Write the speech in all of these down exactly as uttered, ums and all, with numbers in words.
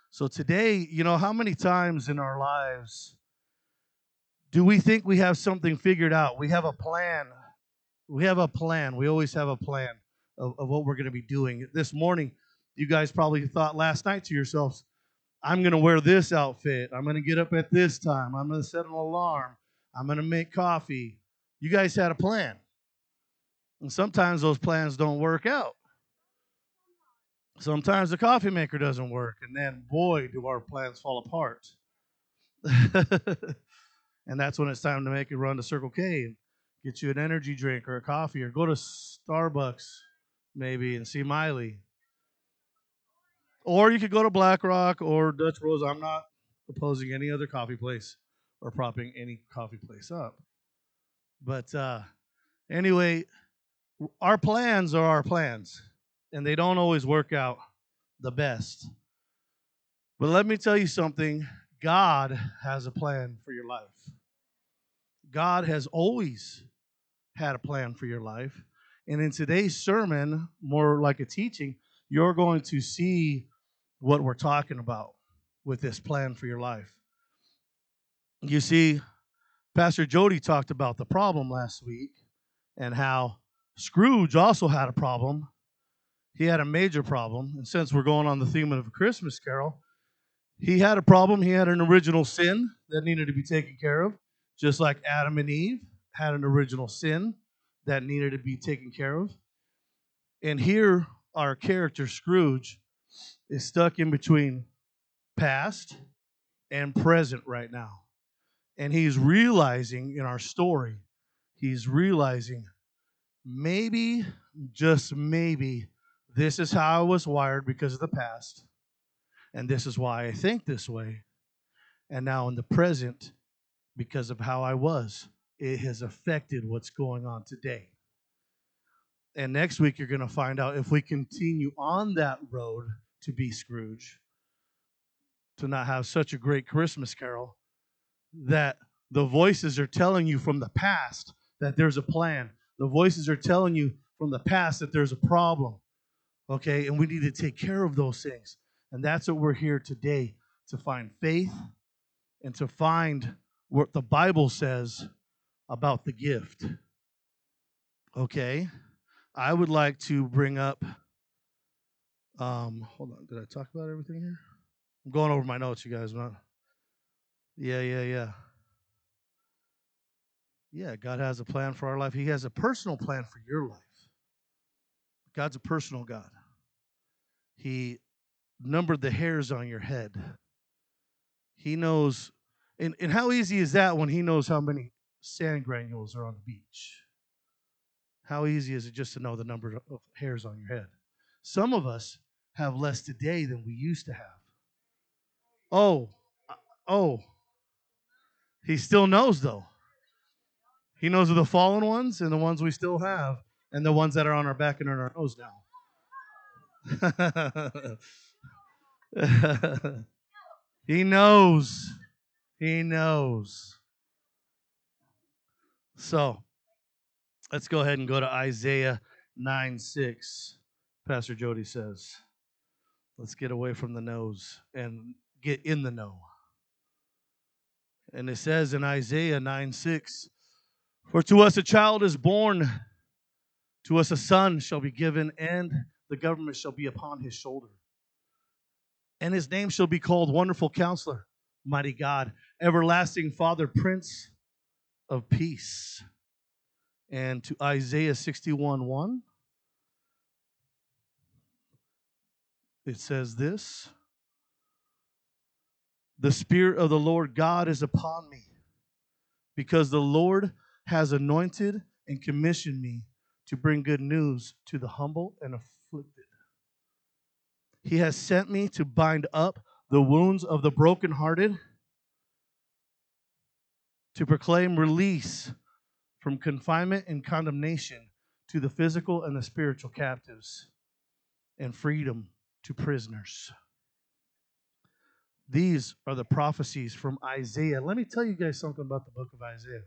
So today, you know, how many times in our lives do we think we have something figured out? We have a plan. We have a plan. We always have a plan of, of what we're going to be doing. This morning, you guys probably thought last night to yourselves, I'm going to wear this outfit. I'm going to get up at this time. I'm going to set an alarm. I'm going to make coffee. You guys had a plan. And sometimes those plans don't work out. Sometimes the coffee maker doesn't work. And then, boy, do our plans fall apart. And that's when it's time to make a run to Circle K and get you an energy drink or a coffee, or go to Starbucks maybe and see Miley. Or you could go to Black Rock or Dutch Rose. I'm not opposing any other coffee place or propping any coffee place up. But uh, anyway, our plans are our plans, and they don't always work out the best. But let me tell you something. God has a plan for your life. God has always had a plan for your life. And in today's sermon, more like a teaching, you're going to see what we're talking about with this plan for your life. You see, Pastor Jody talked about the problem last week and how Scrooge also had a problem. He had a major problem. And since we're going on the theme of a Christmas Carol, he had a problem. He had an original sin that needed to be taken care of, just like Adam and Eve had an original sin that needed to be taken care of. And here, our character, Scrooge, is stuck in between past and present right now. And he's realizing in our story, he's realizing maybe, just maybe, this is how I was wired because of the past. And this is why I think this way. And now in the present, because of how I was, it has affected what's going on today. And next week, you're going to find out if we continue on that road to be Scrooge, to not have such a great Christmas Carol, that the voices are telling you from the past that there's a plan. The voices are telling you from the past that there's a problem. Okay, and we need to take care of those things. And that's what we're here today, to find faith and to find what the Bible says about the gift. Okay, I would like to bring up, um, hold on, did I talk about everything here? I'm going over my notes, you guys. Not, yeah, yeah, yeah. Yeah, God has a plan for our life. He has a personal plan for your life. God's a personal God. He numbered the hairs on your head. He knows, and, and how easy is that when he knows how many sand granules are on the beach? How easy is it just to know the number of hairs on your head? Some of us have less today than we used to have. Oh, uh, oh, he still knows though. He knows of the fallen ones and the ones we still have and the ones that are on our back and on our nose now. He knows. He knows. So let's go ahead and go to Isaiah nine six. Pastor Jody says, let's get away from the nose and get in the know. And it says in Isaiah nine six, for to us a child is born, to us a son shall be given, and the government shall be upon his shoulder. And his name shall be called Wonderful Counselor, Mighty God, Everlasting Father, Prince of Peace. And to Isaiah sixty-one one, it says this, the Spirit of the Lord God is upon me, because the Lord has anointed and commissioned me to bring good news to the humble and afflicted. He has sent me to bind up the wounds of the brokenhearted, to proclaim release from confinement and condemnation to the physical and the spiritual captives, and freedom to prisoners. These are the prophecies from Isaiah. Let me tell you guys something about the book of Isaiah.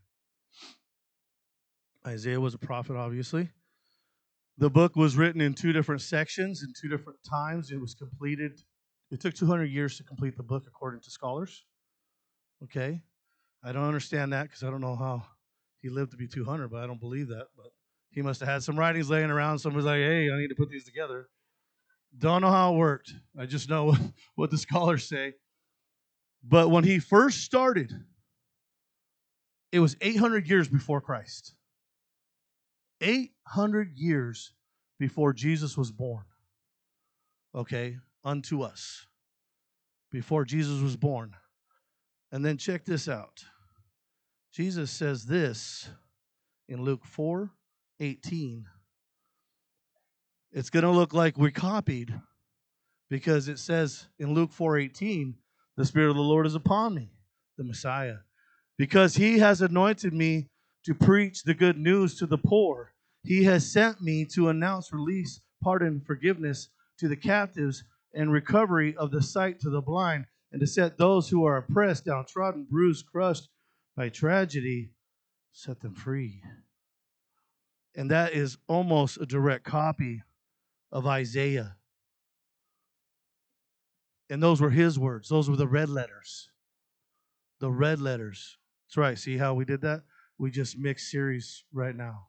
Isaiah was a prophet, obviously. The book was written in two different sections in two different times. It was completed It took two hundred years to complete the book, according to scholars. Okay? I don't understand that because I don't know how he lived to be two hundred, but I don't believe that. But he must have had some writings laying around. Somebody's like, hey, I need to put these together. Don't know how it worked. I just know what the scholars say. But when he first started, it was eight hundred years before Christ. eight hundred years before Jesus was born. Okay? Unto us. Before Jesus was born. And then check this out. Jesus says this in Luke four eighteen. It's going to look like we copied because it says in Luke four eighteen, the Spirit of the Lord is upon me, the Messiah, because he has anointed me to preach the good news to the poor. He has sent me to announce release, pardon, forgiveness to the captives, and recovery of the sight to the blind, and to set those who are oppressed, downtrodden, bruised, crushed by tragedy, set them free. And that is almost a direct copy of Isaiah. And those were his words. Those were the red letters. The red letters. That's right. See how we did that? We just mixed series right now.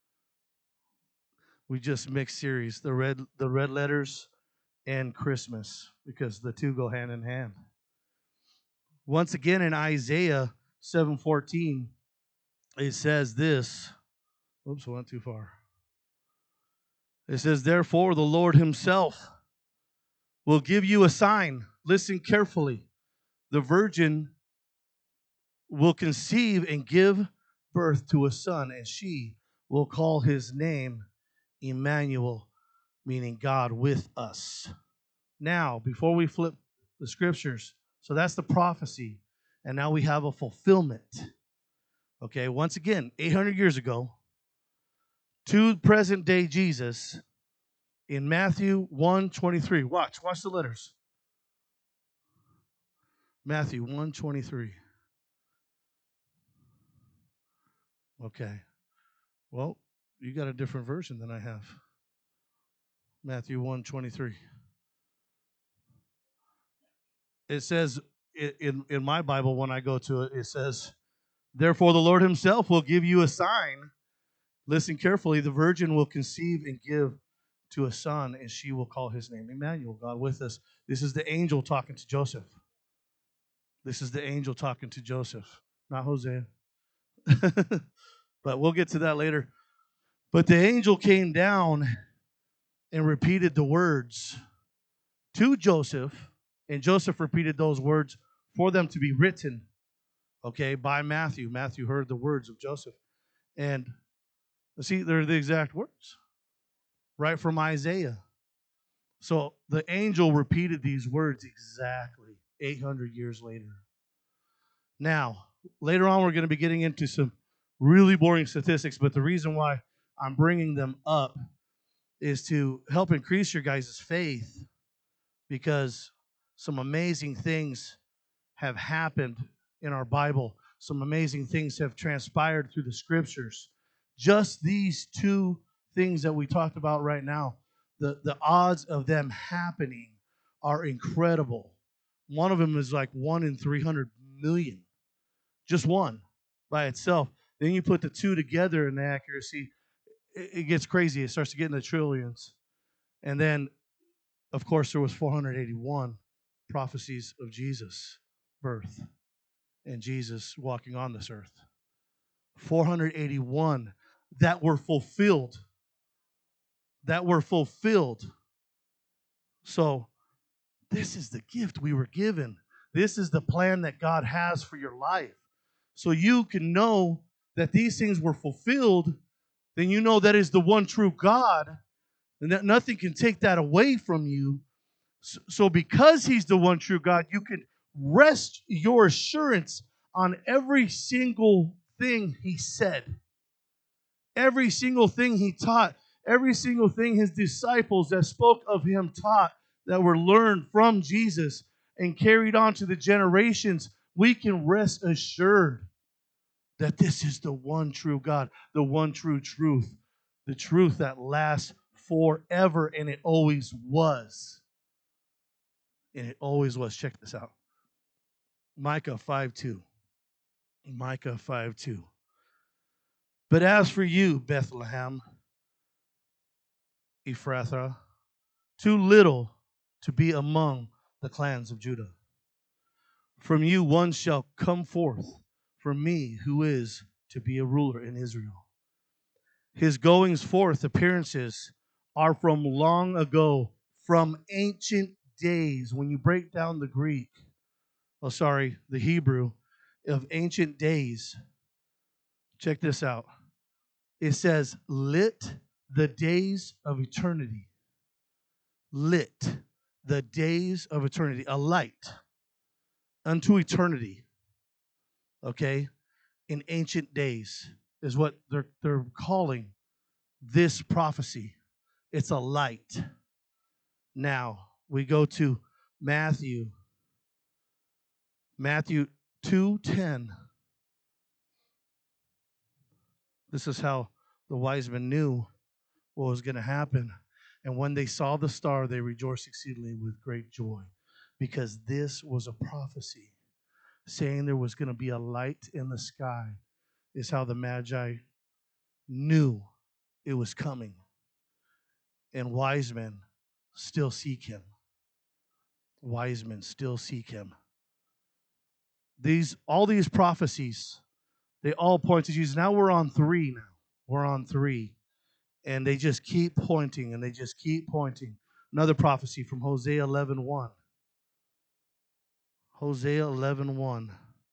We just mixed series. The red, the red letters and Christmas, because the two go hand in hand. Once again in Isaiah seven fourteen, it says this. Oops, I went too far. It says, therefore the Lord himself will give you a sign. Listen carefully. The virgin will conceive and give birth to a son, and she will call his name Emmanuel, meaning God with us. Now, before we flip the scriptures, so that's the prophecy, and now we have a fulfillment. Okay, once again, eight hundred years ago, to present day Jesus, in Matthew one twenty-three. Watch, watch the letters. Matthew one twenty-three. Okay. Well, you got a different version than I have. Matthew one twenty-three. It says, in, in my Bible, when I go to it, it says, therefore the Lord himself will give you a sign. Listen carefully. The virgin will conceive and give to a son, and she will call his name Emmanuel, God with us. This is the angel talking to Joseph. This is the angel talking to Joseph, not Hosea. But we'll get to that later. But the angel came down and repeated the words to Joseph, and Joseph repeated those words for them to be written, okay, by Matthew. Matthew heard the words of Joseph. And see, they're the exact words, right from Isaiah. So the angel repeated these words exactly eight hundred years later. Now, later on, we're going to be getting into some really boring statistics, but the reason why I'm bringing them up is to help increase your guys' faith, because some amazing things have happened in our Bible. Some amazing things have transpired through the scriptures. Just these two things that we talked about right now, the, the odds of them happening are incredible. One of them is like one in three hundred million. Just one by itself. Then you put the two together and the accuracy, it, it gets crazy. It starts to get in the trillions. And then, of course, there was four hundred eighty-one prophecies of Jesus' birth and Jesus walking on this earth. four hundred eighty-one that were fulfilled. That were fulfilled. So, this is the gift we were given. This is the plan that God has for your life. So you can know that these things were fulfilled, then you know that is the one true God, and that nothing can take that away from you. So because he's the one true God, you can rest your assurance on every single thing he said, every single thing he taught, every single thing his disciples that spoke of him taught, that were learned from Jesus and carried on to the generations. We can rest assured that this is the one true God, the one true truth, the truth that lasts forever, and it always was. And it always was. Check this out. Micah five two. Micah five two. But as for you, Bethlehem, Ephrathah, too little to be among the clans of Judah. From you one shall come forth, from me who is to be a ruler in Israel. His goings forth appearances are from long ago, from ancient days. When you break down the Greek, oh, sorry, the Hebrew of ancient days, check this out. It says, lit the days of eternity. Lit the days of eternity. A light unto eternity. Okay? In ancient days is what they're, they're calling this prophecy. It's a light. Now, we go to Matthew. Matthew two ten. This is how the wise men knew what was going to happen. And when they saw the star, they rejoiced exceedingly with great joy, because this was a prophecy saying there was going to be a light in the sky. Is how the Magi knew it was coming. And wise men still seek him. Wise men still seek him. These, all these prophecies, they all point to Jesus. Now we're on three now. We're on three. And they just keep pointing, and they just keep pointing. Another prophecy from Hosea eleven one. Hosea eleven one.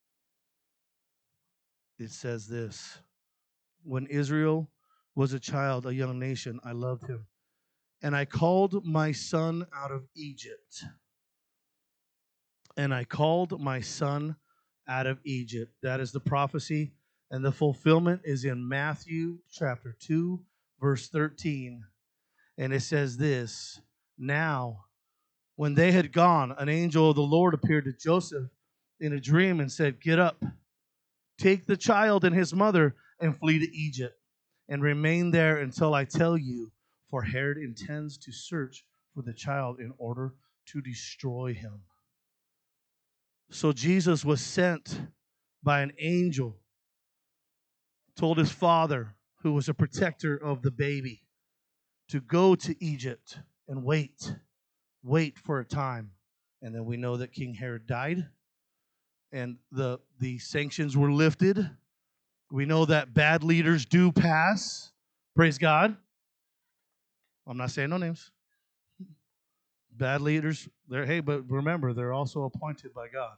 It says this. When Israel was a child, a young nation, I loved him. And I called my son out of Egypt. And I called my son out of Egypt. That is the prophecy. And the fulfillment is in Matthew chapter two, verse thirteen. And it says this. Now, when they had gone, an angel of the Lord appeared to Joseph in a dream and said, get up, take the child and his mother and flee to Egypt and remain there until I tell you, for Herod intends to search for the child in order to destroy him. So Jesus was sent by an angel, told his father, who was a protector of the baby, to go to Egypt and wait, wait for a time. And then we know that King Herod died, and the, the sanctions were lifted. We know that bad leaders do pass. Praise God. I'm not saying no names. Bad leaders, they're, hey, but remember, they're also appointed by God.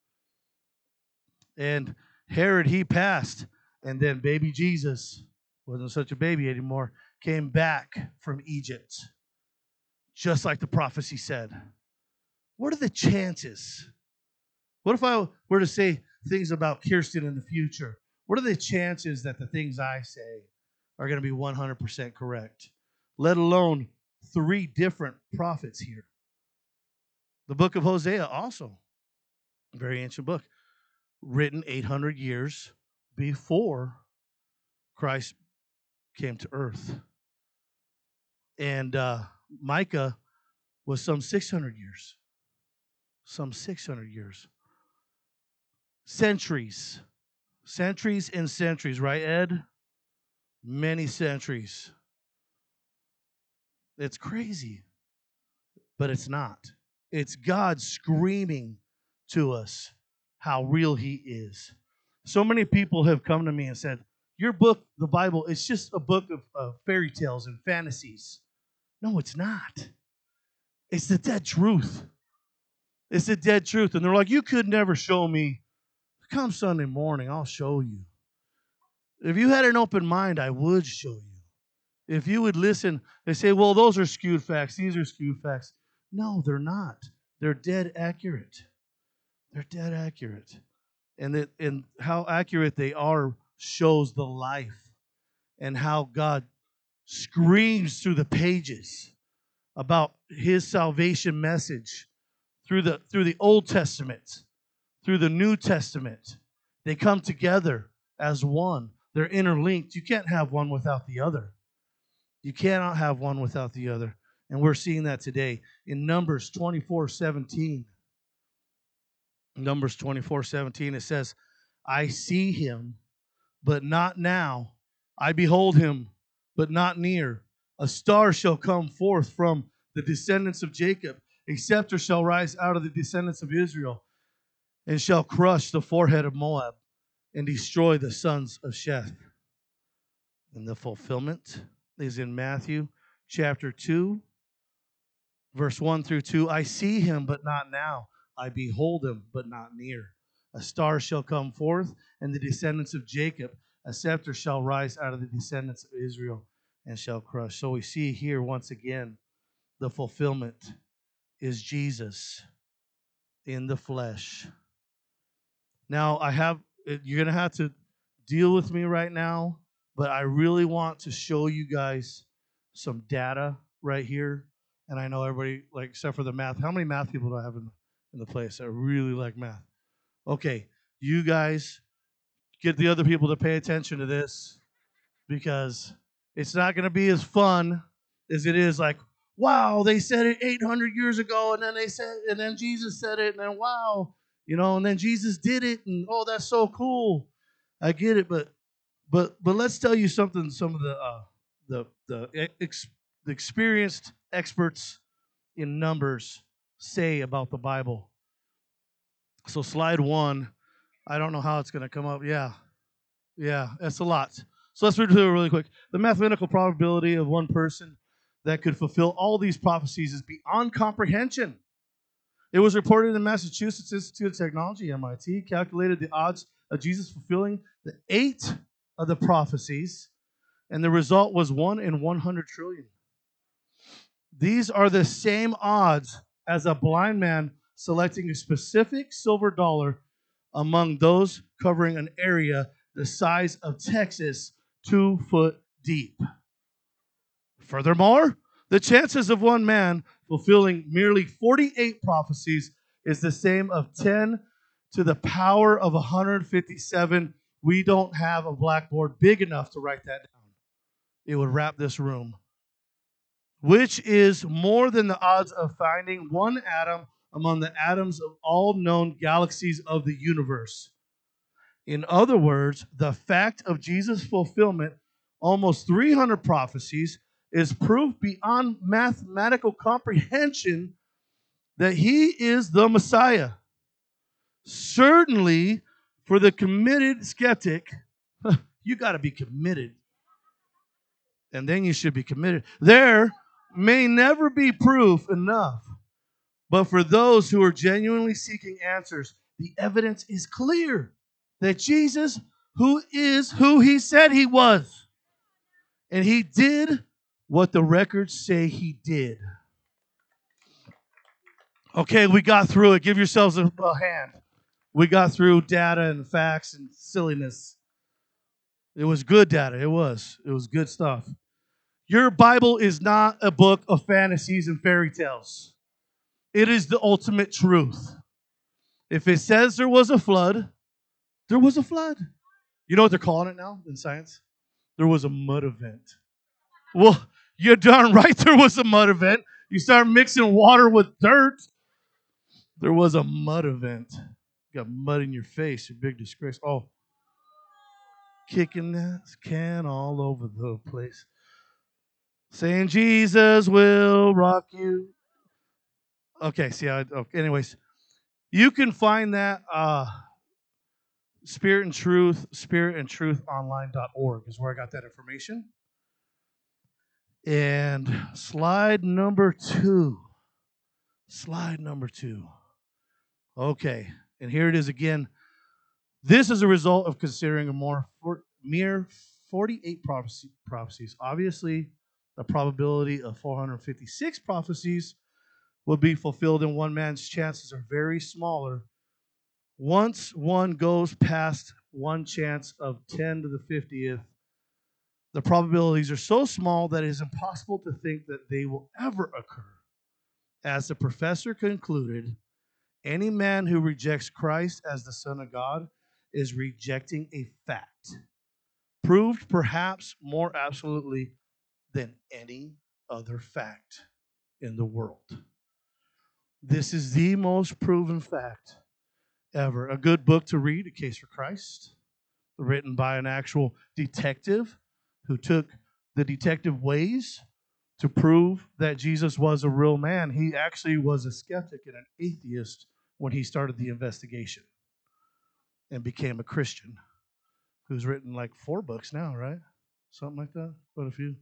And Herod, he passed. And then baby Jesus, wasn't such a baby anymore, came back from Egypt, just like the prophecy said. What are the chances? What if I were to say things about Kirsten in the future? What are the chances that the things I say are going to be one hundred percent correct? Let alone three different prophets here. The book of Hosea also, a very ancient book, written eight hundred years before Christ came to earth. And uh, Micah was some six hundred years. Some six hundred years. Centuries. Centuries and centuries, right, Ed? Many centuries. It's crazy, but it's not. It's God screaming to us how real he is. So many people have come to me and said, your book, the Bible, it's just a book of, of fairy tales and fantasies. No, it's not. It's the dead truth. It's the dead truth. And they're like, you could never show me. Come Sunday morning, I'll show you. If you had an open mind, I would show you. If you would listen, they say, well, those are skewed facts. These are skewed facts. No, they're not. They're dead accurate. They're dead accurate. And, it, and how accurate they are shows the life and how God screams through the pages about his salvation message through the, through the Old Testament, through the New Testament. They come together as one. They're interlinked. You can't have one without the other. You cannot have one without the other. And we're seeing that today in Numbers twenty-four seventeen. Numbers twenty-four seventeen, it says, I see him, but not now. I behold him, but not near. A star shall come forth from the descendants of Jacob. A scepter shall rise out of the descendants of Israel, and shall crush the forehead of Moab, and destroy the sons of Sheth. And the fulfillment is in Matthew chapter two, verse one through two. I see him, but not now. I behold him, but not near. A star shall come forth, and the descendants of Jacob. A scepter shall rise out of the descendants of Israel, and shall crush. So we see here once again, the fulfillment is Jesus in the flesh. Now, I have, you're going to have to deal with me right now, but I really want to show you guys some data right here. And I know everybody, like, except for the math. How many math people do I have in the, in the place that really like math? Okay, you guys get the other people to pay attention to this, because it's not going to be as fun as it is like, wow, they said it eight hundred years ago, and then they said, and then Jesus said it, and then wow, you know, and then Jesus did it, and oh, that's so cool. I get it, but but but let's tell you something. Some of the uh, the the, ex, the experienced experts in numbers say about the Bible. So slide one, I don't know how it's going to come up. Yeah, yeah, that's a lot. So let's read through it really quick. The mathematical probability of one person that could fulfill all these prophecies is beyond comprehension. It was reported in the Massachusetts Institute of Technology, M I T, calculated the odds of Jesus fulfilling the eight of the prophecies, and the result was one in one hundred trillion. These are the same odds as a blind man selecting a specific silver dollar among those covering an area the size of Texas, two foot deep. Furthermore, the chances of one man fulfilling merely forty-eight prophecies is the same of ten to the power of one hundred fifty-seven. We don't have a blackboard big enough to write that down. It would wrap this room. Which is more than the odds of finding one atom among the atoms of all known galaxies of the universe. In other words, the fact of Jesus' fulfillment, almost three hundred prophecies, is proof beyond mathematical comprehension that he is the Messiah. Certainly, for the committed skeptic, you got to be committed. And then you should be committed. There may never be proof enough, but for those who are genuinely seeking answers, the evidence is clear that Jesus, who is who he said he was, and he did what the records say he did. Okay, we got through it. Give yourselves a, a hand. We got through data and facts and silliness. It was good data. It was. It was good stuff. Your Bible is not a book of fantasies and fairy tales. It is the ultimate truth. If it says there was a flood, there was a flood. You know what they're calling it now in science? There was a mud event. Well, you're darn right there was a mud event. You start mixing water with dirt. There was a mud event. You got mud in your face. Your big disgrace. Oh, kicking that can all over the place. Saying Jesus will rock you. Okay, see how, okay, anyways. You can find that uh, Spirit and Truth, spirit and truth online dot org is where I got that information. And slide number two. Slide number two. Okay, and here it is again. This is a result of considering a more for, mere forty-eight prophecy, prophecies. Obviously, the probability of four hundred fifty-six prophecies will be fulfilled in one man's chances are very smaller. Once one goes past one chance of ten to the fiftieth, the probabilities are so small that it is impossible to think that they will ever occur. As the professor concluded, any man who rejects Christ as the Son of God is rejecting a fact, proved perhaps more absolutely than any other fact. in the world. This is the most proven fact ever. A good book to read, A Case for Christ, written by an actual detective who took the detective ways to prove that Jesus was a real man. He actually was a skeptic and an atheist when he started the investigation and became a Christian, who's written like four books now, right? Something like that, quite a few.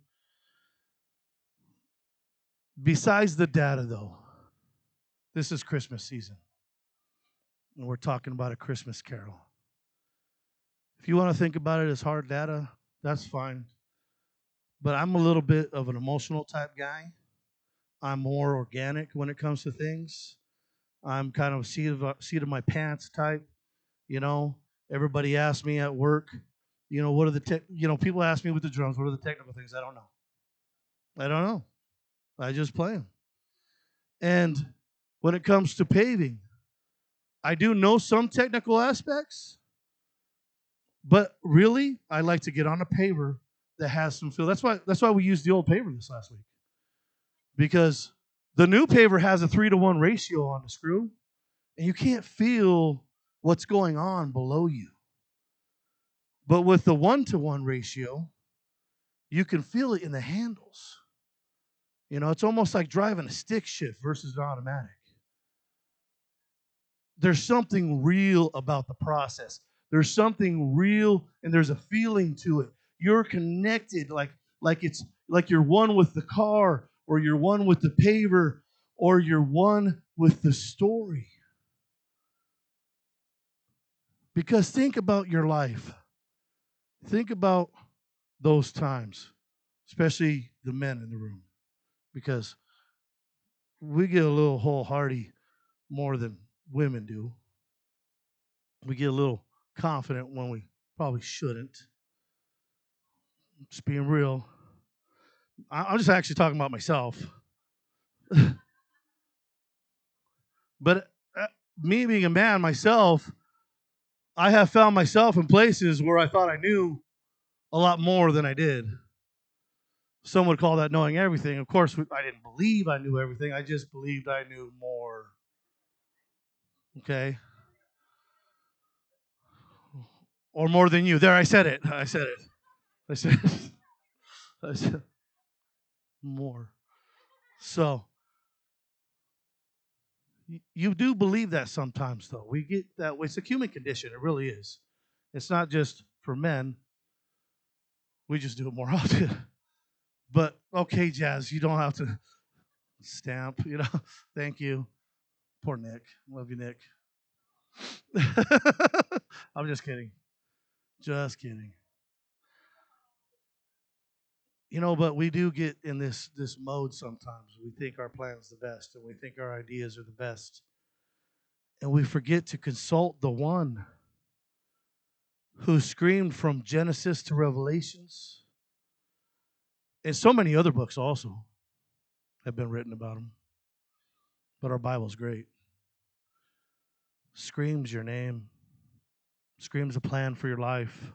Besides the data, though, this is Christmas season, and we're talking about A Christmas Carol. If you want to think about it as hard data, that's fine. But I'm a little bit of an emotional type guy. I'm more organic when it comes to things. I'm kind of seat of seat of my pants type. You know, everybody asks me at work, you know, what are the te- you know, people ask me with the drums, what are the technical things? I don't know. I don't know. I just play them. And when it comes to paving, I do know some technical aspects, but really, I like to get on a paver that has some feel. That's why that's why we used the old paver this last week. Because the new paver has a three to one ratio on the screw, and you can't feel what's going on below you. But with the one to one ratio, you can feel it in the handles. You know, it's almost like driving a stick shift versus an automatic. There's something real about the process. There's something real, and there's a feeling to it. You're connected, like like it's like you're one with the car, or you're one with the paver, or you're one with the story. Because think about your life. Think about those times, especially the men in the room, because we get a little wholehearted more than women do. We get a little confident when we probably shouldn't. Just being real. I- am just actually talking about myself. But uh, me being a man myself, I have found myself in places where I thought I knew a lot more than I did. Some would call that knowing everything. Of course, I didn't believe I knew everything. I just believed I knew more. Okay? Or more than you. There, I said it. I said it. I said it. I said more. So, you do believe that sometimes, though. We get that way. It's a human condition. It really is. It's not just for men. We just do it more often. But, okay, Jazz, you don't have to stamp, you know. Thank you. Poor Nick. Love you, Nick. I'm just kidding. Just kidding. You know, but we do get in this this mode sometimes. We think our plan's the best, and we think our ideas are the best. And we forget to consult the one who screamed from Genesis to Revelations. And so many other books also have been written about him. But our Bible's great. Screams your name, screams a plan for your life.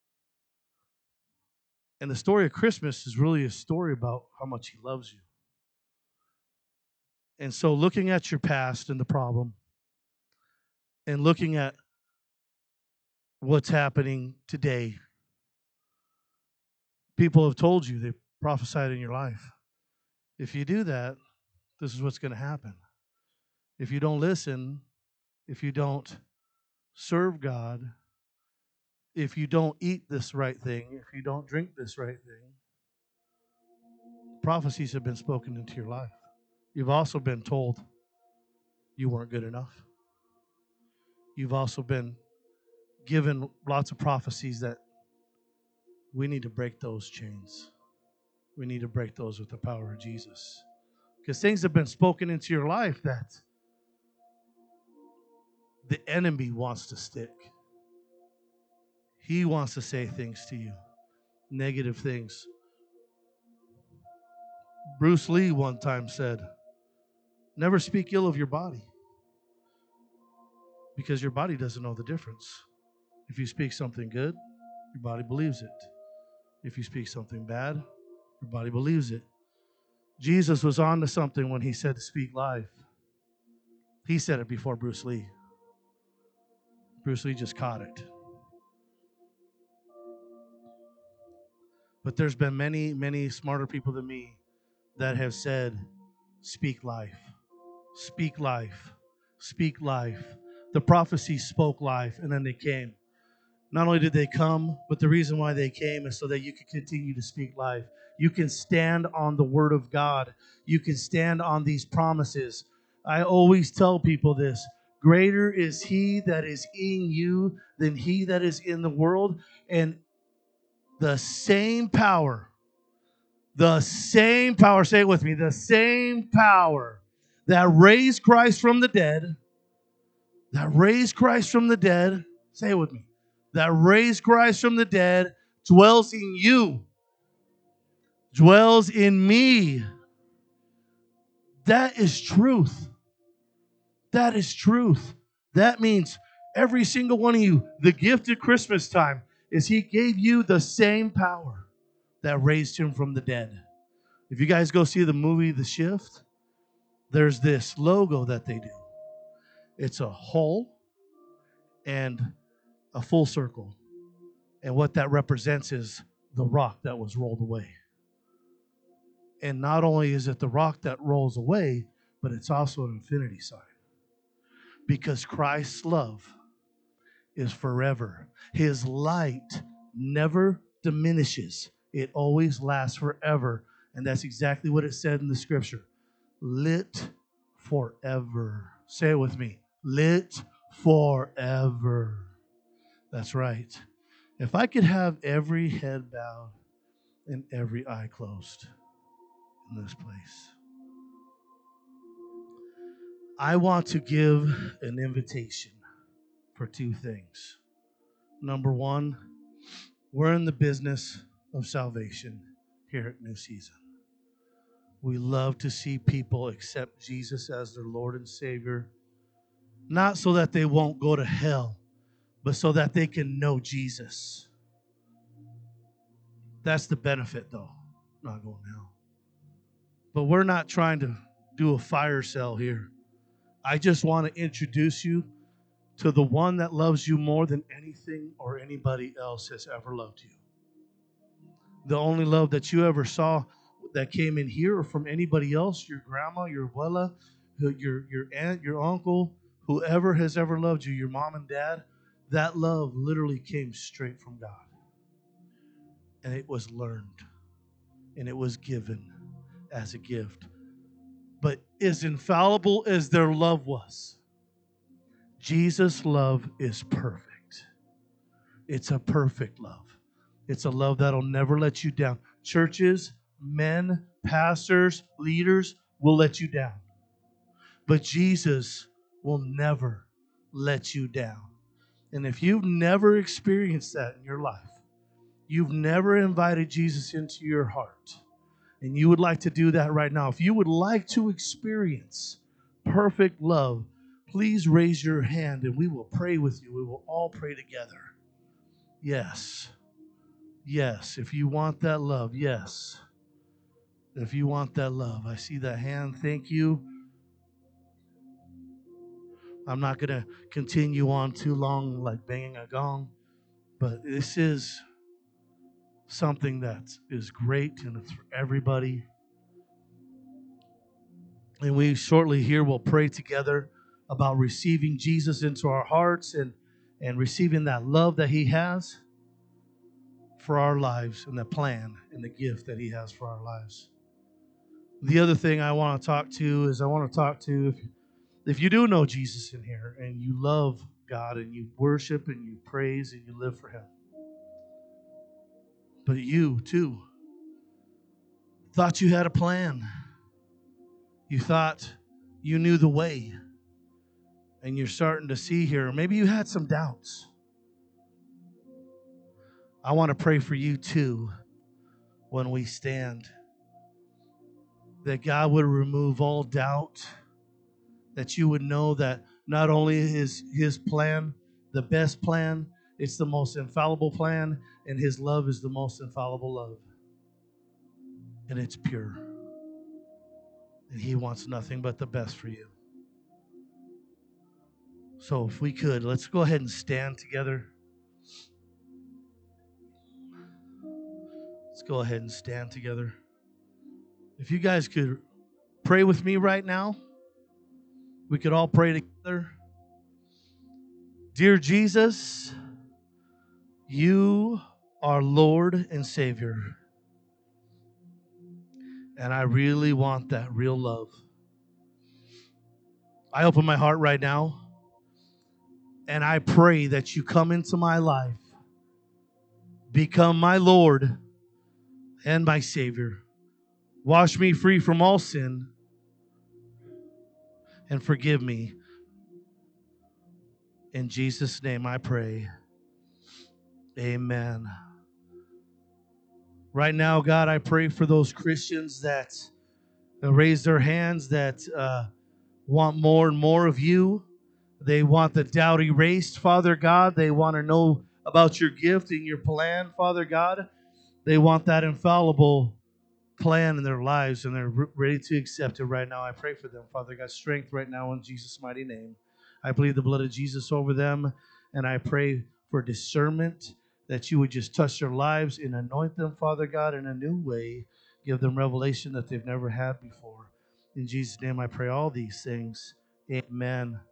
And the story of Christmas is really a story about how much he loves you. And so looking at your past and the problem, and looking at what's happening today, people have told you, they prophesied in your life. If you do that, this is what's going to happen. If you don't listen, if you don't serve God, if you don't eat this right thing, if you don't drink this right thing, prophecies have been spoken into your life. You've also been told you weren't good enough. You've also been given lots of prophecies that we need to break those chains. We need to break those with the power of Jesus. Because things have been spoken into your life that the enemy wants to stick. He wants to say things to you, negative things. Bruce Lee one time said, never speak ill of your body, because your body doesn't know the difference. If you speak something good, your body believes it. If you speak something bad, your body believes it. Jesus was on to something when he said to speak life. He said it before Bruce Lee. Bruce Lee just caught it. But there's been many, many smarter people than me that have said, speak life, speak life, speak life. The prophecy spoke life, and then they came. Not only did they come, but the reason why they came is so that you could continue to speak life. You can stand on the word of God. You can stand on these promises. I always tell people this. Greater is he that is in you than he that is in the world. And the same power, the same power, say it with me, the same power that raised Christ from the dead, that raised Christ from the dead, say it with me, that raised Christ from the dead dwells in you, dwells in me. That is truth. That is truth. That means every single one of you, the gift at Christmas time is he gave you the same power that raised him from the dead. If you guys go see the movie The Shift, there's this logo that they do. It's a hole and a full circle. And what that represents is the rock that was rolled away. And not only is it the rock that rolls away, but it's also an infinity sign. Because Christ's love is forever. His light never diminishes. It always lasts forever. And that's exactly what it said in the scripture. Lit forever. Say it with me. Lit forever. That's right. If I could have every head bowed and every eye closed in this place, I want to give an invitation for two things. Number one, we're in the business of salvation here at New Season. We love to see people accept Jesus as their Lord and Savior, not so that they won't go to hell, but so that they can know Jesus. That's the benefit, though, not going to hell. But we're not trying to do a fire sale here. I just want to introduce you to the one that loves you more than anything or anybody else has ever loved you. The only love that you ever saw that came in here or from anybody else, your grandma, your abuela, your, your aunt, your uncle, whoever has ever loved you, your mom and dad, that love literally came straight from God. And it was learned. And it was given as a gift. But as infallible as their love was, Jesus' love is perfect. It's a perfect love. It's a love that'll never let you down. Churches, men, pastors, leaders will let you down. But Jesus will never let you down. And if you've never experienced that in your life, you've never invited Jesus into your heart, and you would like to do that right now, if you would like to experience perfect love, please raise your hand and we will pray with you. We will all pray together. Yes. Yes. If you want that love, yes. If you want that love, I see that hand. Thank you. I'm not going to continue on too long like banging a gong, but this is something that is great and it's for everybody. And we shortly here will pray together about receiving Jesus into our hearts and, and receiving that love that he has for our lives and the plan and the gift that he has for our lives. The other thing I want to talk to is I want to talk to if, if you do know Jesus in here and you love God and you worship and you praise and you live for him. But you too thought you had a plan. You thought you knew the way. And you're starting to see here, maybe you had some doubts. I want to pray for you too when we stand. That God would remove all doubt. That you would know that not only is his plan the best plan, it's the most infallible plan, and his love is the most infallible love. And it's pure. And He wants nothing but the best for you. So if we could, let's go ahead and stand together. Let's go ahead and stand together. If you guys could pray with me right now, we could all pray together. Dear Jesus, you are Lord and Savior. And I really want that real love. I open my heart right now, and I pray that you come into my life, become my Lord and my Savior. Wash me free from all sin and forgive me. In Jesus' name I pray. Amen. Right now, God, I pray for those Christians that raise their hands, that uh, want more and more of you. They want the doubt erased, Father God. They want to know about your gift and your plan, Father God. They want that infallible plan in their lives, and they're re- ready to accept it right now. I pray for them, Father God. Strength right now in Jesus' mighty name. I plead the blood of Jesus over them, and I pray for discernment, that you would just touch their lives and anoint them, Father God, in a new way. Give them revelation that they've never had before. In Jesus' name I pray all these things. Amen.